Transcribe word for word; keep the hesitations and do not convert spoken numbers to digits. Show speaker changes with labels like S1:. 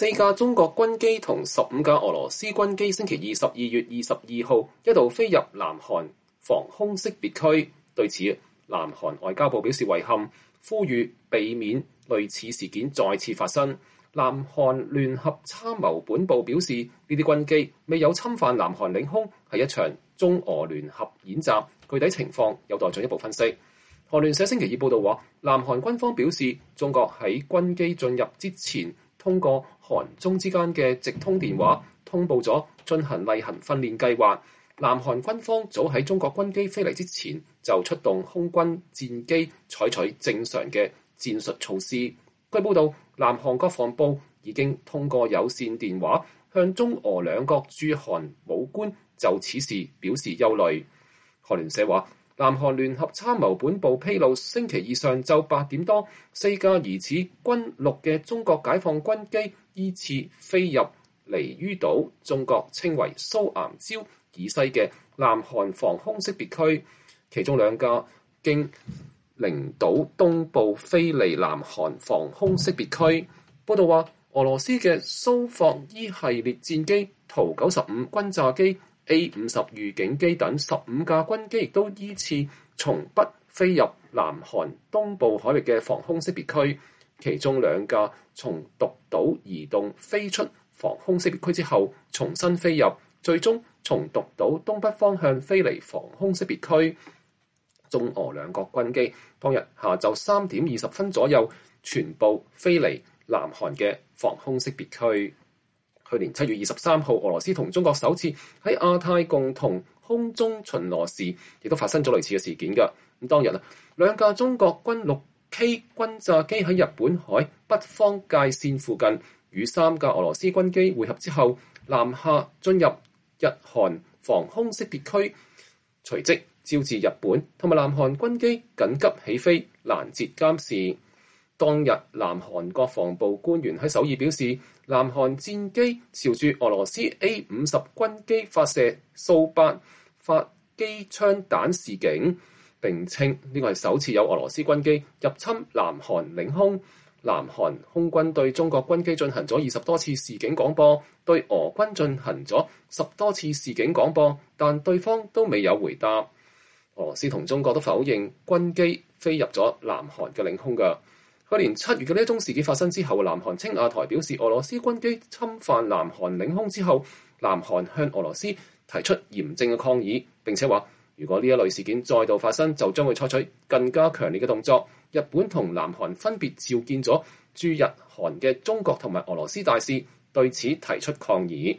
S1: 四架中國軍機同十五架俄羅斯軍機星期二十二月二十二號一度飛入南韓防空識別區。對此，南韓外交部表示遺憾，呼籲避免類似事件再次發生。南韓聯合參謀本部表示，呢啲軍機未有侵犯南韓領空，係一場中俄聯合演習，具體情況有待進一步分析。韓聯社星期二報導話，南韓軍方表示，中國喺軍機進入之前，通過韓中之間嘅直通電話通報咗進行例行訓練計劃。南韓軍方早喺中國軍機飛嚟之前就出動空軍戰機，採取正常嘅戰術措施。據報道，南韓國防部已經通過有線電話向中俄兩國駐韓武官就此事表示憂慮。韓聯社話，南韓聯合參謀本部披露，星期二上晝八點多，四架疑似軍陸嘅中國解放軍機依次飛入離於島，中國稱為蘇岩礁以西嘅南韓防空識別區，其中兩架經領島東部飛離南韓防空識別區。報道話，俄羅斯嘅蘇霍伊系列戰機、圖九十五轟炸機、A 五十預警機等十五架軍機亦都依次從北飛入南韓東部海域嘅防空識別區，其中兩架從獨島移動飛出防空識別區之後重新飛入，最終從獨島東北方向飛離防空識別區。中俄兩國軍機當日下晝三點二十分左右全部飛離南韓嘅防空識別區。去年七月二十三號，俄羅斯同中國首次喺亞太共同空中巡邏時，亦都發生咗類似嘅事件㗎。咁當日啊，兩架中國軍六 K 轟炸機喺日本海北方界線附近與三架俄羅斯軍機會合之後，南下進入日韓防空識別區，隨即招致日本同埋南韓軍機緊急起飛攔截監視。當日南韓國防部官員喺首爾表示，南韓戰機朝住俄羅斯 A 五十軍機發射數百發機槍彈示警，並稱呢個係首次有俄羅斯軍機入侵南韓領空。南韓空軍對中國軍機進行咗二十多次示警廣播，對俄軍進行咗十多次示警廣播，但對方都未有回答。俄羅斯同中國都否認軍機飛入咗南韓嘅領空㗎。去年七月嘅呢一宗事件發生之後，南韓青瓦台表示，俄羅斯軍機侵犯南韓領空之後，南韓向俄羅斯提出嚴正嘅抗議，並且話，如果呢一類事件再度發生，就將會採取更加強烈嘅動作。日本同南韓分別召見咗駐日韓嘅中國同埋俄羅斯大使，對此提出抗議。